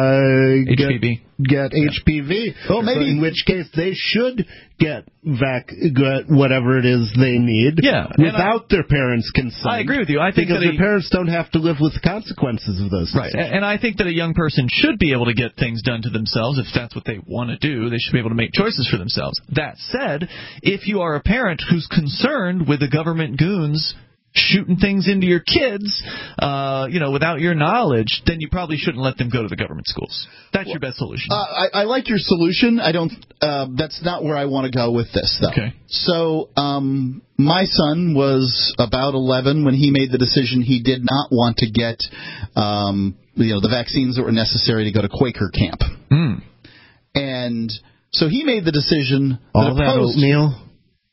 uh, H P V. Get, get yeah. H P V. Well, maybe so in which case they should get vac get whatever it is they need. Yeah, without I, their parents' consent. I agree with you. I think because that the parents don't have to live with the consequences of those. Right, decisions. And I think that a young person should be able to get things done to themselves if that's what they want to do. They should be able to make choices for themselves. That said, if you are a parent who's concerned with the government goons shooting things into your kids, uh, you know, without your knowledge, then you probably shouldn't let them go to the government schools. That's well, your best solution. Uh, I, I like your solution. I don't. Uh, that's not where I want to go with this, though. Okay. So, um, my son was about eleven when he made the decision he did not want to get, um, you know, the vaccines that were necessary to go to Quaker camp. Mm. And so he made the decision. All that, that opposed, oatmeal.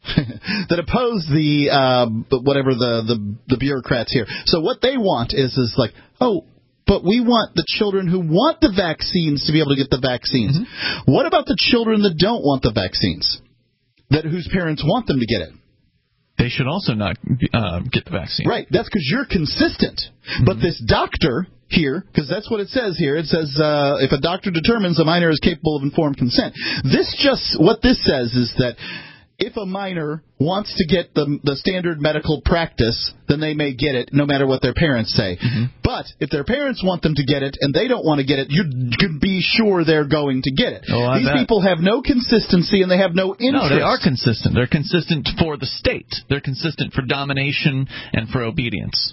that oppose the uh, whatever the, the the bureaucrats here. So what they want is is like, oh, but we want the children who want the vaccines to be able to get the vaccines. Mm-hmm. What about the children that don't want the vaccines, that whose parents want them to get it? They should also not uh, get the vaccine. Right. That's because you're consistent. Mm-hmm. But this doctor here, because that's what it says here. It says uh, if a doctor determines a minor is capable of informed consent. This just what this says is that if a minor wants to get the the standard medical practice, then they may get it no matter what their parents say. Mm-hmm. But if their parents want them to get it and they don't want to get it, you can be sure they're going to get it. Oh, These bet. people have no consistency and they have no interest. No, they are consistent. They're consistent for the state. They're consistent for domination and for obedience.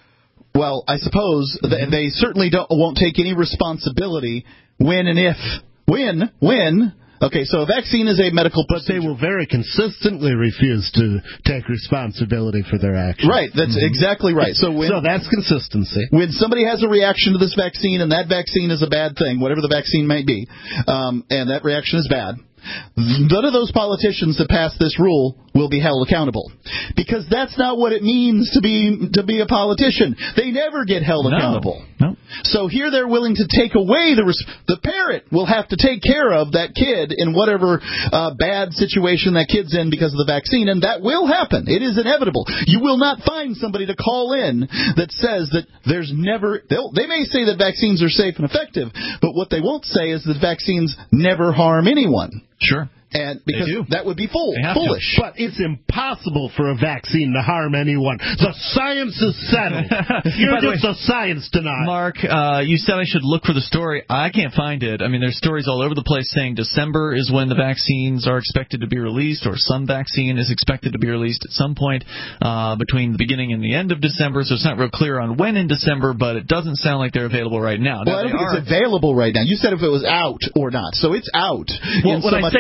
Well, I suppose mm-hmm. they certainly don't won't take any responsibility when and if when when. Okay, so a vaccine is a medical procedure. But they will very consistently refuse to take responsibility for their actions. Right, that's mm-hmm. exactly right. So when, so that's consistency. When somebody has a reaction to this vaccine, and that vaccine is a bad thing, whatever the vaccine might be, um, and that reaction is bad, none of those politicians that pass this rule will be held accountable, because that's not what it means to be to be a politician. They never get held no. accountable. No. So here they're willing to take away the res- the parent will have to take care of that kid in whatever uh, bad situation that kid's in because of the vaccine, and that will happen. It is inevitable. You will not find somebody to call in that says that there's never. They'll, they may say that vaccines are safe and effective, but what they won't say is that vaccines never harm anyone. Sure. And because that would be full, foolish. To. But it's impossible for a vaccine to harm anyone. The science is settled. You're just way, a science denier. Mark, uh, you said I should look for the story. I can't find it. I mean, there's stories all over the place saying December is when the vaccines are expected to be released, or some vaccine is expected to be released at some point uh, between the beginning and the end of December. So it's not real clear on when in December, but it doesn't sound like they're available right now. Well, now I don't think are, it's available right now. You said if it was out or not. So it's out. Well, when so I say out,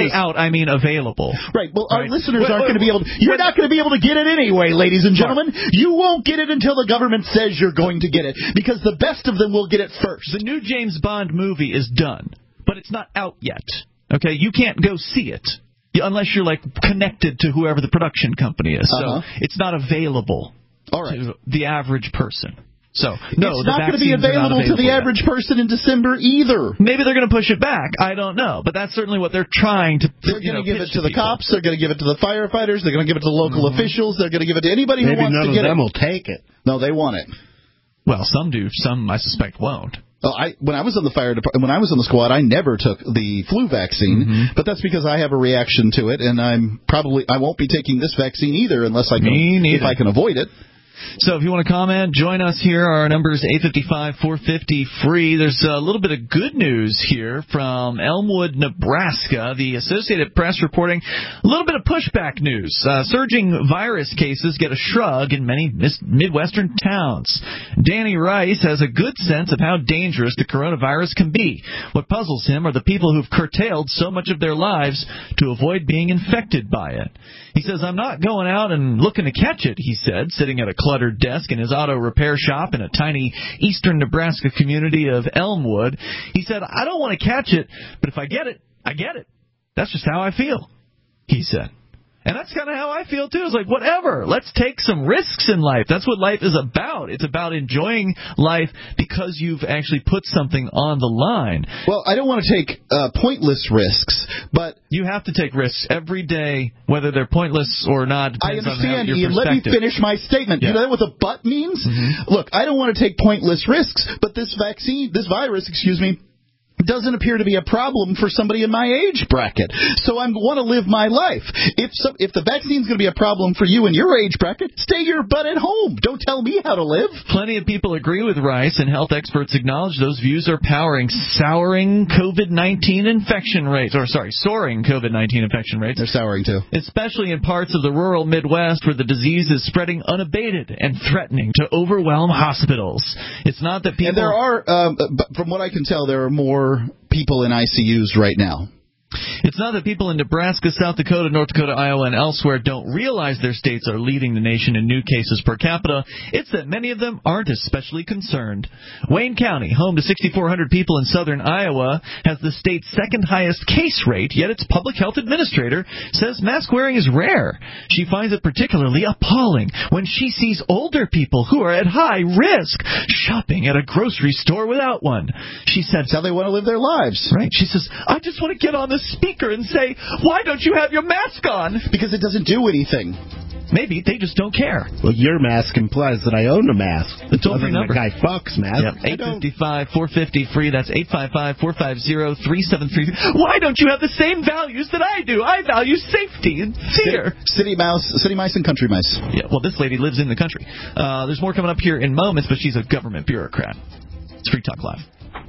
I mean available. Right. Well, our Right. listeners Wait, aren't wait, going to be able to. You're not going to be able to get it anyway, ladies and gentlemen. You won't get it until the government says you're going to get it, because the best of them will get it first. The new James Bond movie is done, but it's not out yet. Okay, you can't go see it unless you're like connected to whoever the production company is. Uh-huh. So it's not available All right. to the average person. So no, it's the not going to be vaccines are not available to the yet. average person in December either. Maybe they're going to push it back. I don't know, but that's certainly what they're trying to. They're you going to know, give pitch it to the people. cops. They're going to give it to the firefighters. They're going to give it to local Mm-hmm. officials. They're going to give it to anybody who Maybe wants none to of get them it. will take it. No, they want it. Well, some do. Some, I suspect, won't. Oh, I when I was in the fire department, when I was in the squad, I never took the flu vaccine, Mm-hmm. but that's because I have a reaction to it, and I'm probably I won't be taking this vaccine either unless I can Me neither. if I can avoid it. So if you want to comment, join us here. Our number is eight five five, four five zero, free. There's a little bit of good news here from Elmwood, Nebraska. The Associated Press reporting a little bit of pushback news. Uh, surging virus cases get a shrug in many mis- Midwestern towns. Danny Rice has a good sense of how dangerous the coronavirus can be. What puzzles him are the people who've curtailed so much of their lives to avoid being infected by it. He says, I'm not going out and looking to catch it, he said, sitting at a cluttered desk in his auto repair shop in a tiny eastern Nebraska community of Elmwood. He said, I don't want to catch it, but if I get it, I get it. That's just how I feel, he said. And that's kind of how I feel, too. It's like, whatever. Let's take some risks in life. That's what life is about. It's about enjoying life because you've actually put something on the line. Well, I don't want to take uh, pointless risks, but you have to take risks every day, whether they're pointless or not. I Depends understand, on how, your Ian. Let me perspective. finish my statement. Yeah. You know what the but means? Mm-hmm. Look, I don't want to take pointless risks, but this vaccine, this virus, excuse me, doesn't appear to be a problem for somebody in my age bracket. So I want to live my life. If some, if the vaccine's going to be a problem for you in your age bracket, stay your butt at home. Don't tell me how to live. Plenty of people agree with Rice, and health experts acknowledge those views are powering souring COVID nineteen infection rates, or sorry, soaring COVID nineteen infection rates. They're souring too. Especially in parts of the rural Midwest where the disease is spreading unabated and threatening to overwhelm hospitals. It's not that people... And there are, um, from what I can tell, there are more people in I C Us right now. It's not that people in Nebraska, South Dakota, North Dakota, Iowa, and elsewhere don't realize their states are leading the nation in new cases per capita. It's that many of them aren't especially concerned. Wayne County, home to six thousand four hundred people in southern Iowa, has the state's second highest case rate, yet its public health administrator says mask wearing is rare. She finds it particularly appalling when she sees older people who are at high risk shopping at a grocery store without one. She said, that's how they want to live their lives. Right. She says, I just want to get on this speaker and say, why don't you have your mask on? Because it doesn't do anything. Maybe they just don't care. Well, your mask implies that I own a mask. The toll-free number. Guy Fawkes mask. Yep. eight five five, four five zero, free. That's eight five five, four five zero, three seven three. Why don't you have the same values that I do? I value safety and fear. City, city mouse, city mice and country mice. Yeah, well, this lady lives in the country. Uh, there's more coming up here in moments, but she's a government bureaucrat. It's Free Talk Live.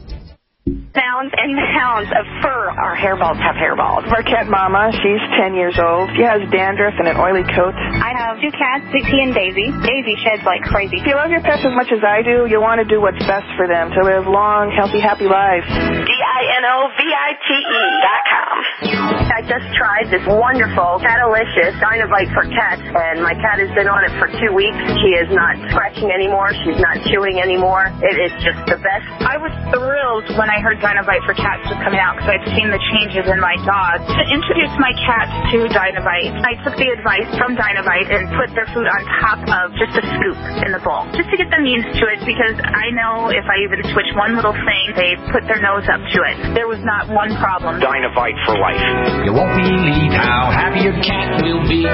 Pounds and pounds of fur. Our hairballs have hairballs. Our cat Mama, she's ten years old. She has dandruff and an oily coat. I have two cats, Dixie and Daisy. Daisy sheds like crazy. If you love your pets as much as I do, you want to do what's best for them to live long, healthy, happy lives. D I N O V I T E dot com. I just tried this wonderful Catalicious Dynavite for cats, and my cat has been on it for two weeks. She is not scratching anymore. She's not chewing anymore. It is just the best. I was thrilled when I heard Dynavite for cats was coming out because I'd seen the changes in my dog. To introduce my cats to Dynavite, I took the advice from Dynavite and put their food on top of just a scoop in the bowl, just to get them used to it, because I know if I even switch one little thing, they put their nose up to it. There was not one problem. Dynavite for life. You won't believe how happy your cat will be.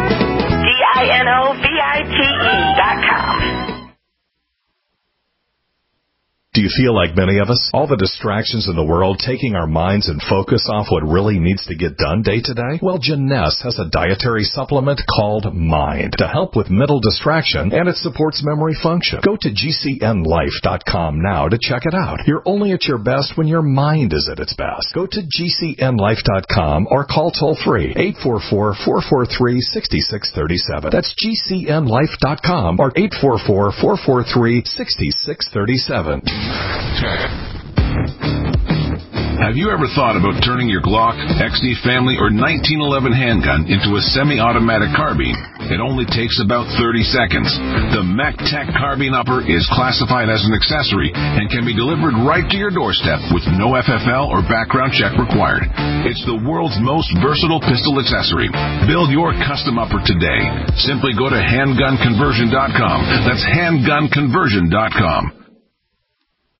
D I N O V I T E dot com. Do you feel like many of us? All the distractions in the world taking our minds and focus off what really needs to get done day to day? Well, Jeunesse has a dietary supplement called Mind to help with mental distraction, and it supports memory function. Go to G C N life dot com now to check it out. You're only at your best when your mind is at its best. Go to G C N life dot com or call toll free eight four four, four four three, six six three seven. That's G C N life dot com or eight four four, four four three, six six three seven. Have you ever thought about turning your Glock, X D Family, or nineteen eleven handgun into a semi-automatic carbine? It only takes about thirty seconds. The MacTac Carbine Upper is classified as an accessory and can be delivered right to your doorstep with no F F L or background check required. It's the world's most versatile pistol accessory. Build your custom upper today. Simply go to handgun conversion dot com. That's handgun conversion dot com.